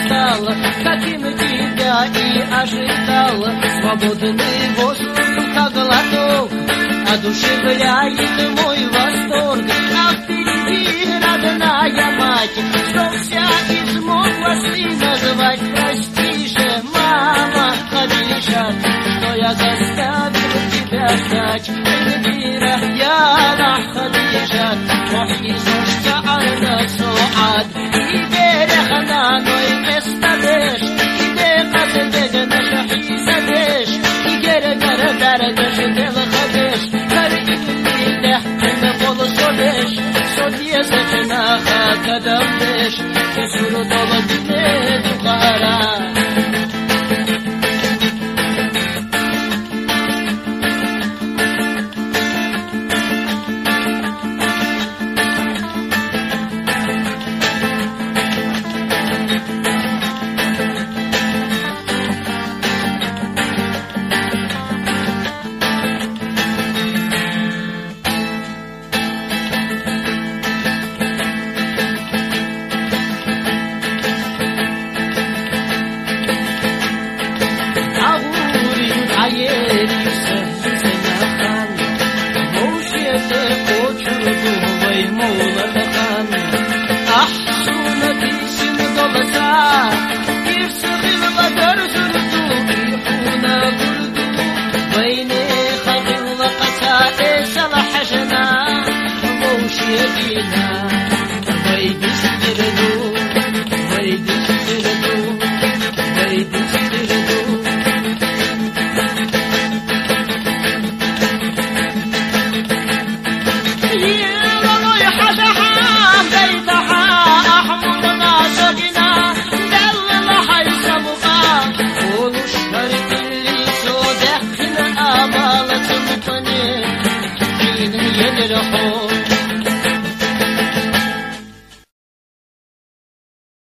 стал, каким тебя и ожидал. Свободный воздух, как глоток, одушевляет мой восторг. А впереди родная мать, что вся измоклась и назвать. Прости же, мама Хадижа, что я заставил тебя ждать. Эльвира, я на Хадижа, وحي زوجتا على سعاد إيدي خنانوي مستدش إيدي قصدك نشحي سدش إيجر دردش دل خدش كريم ليله من قول صدش صدي سجنا خاكدمش كسر طلب ليد قهران Baby,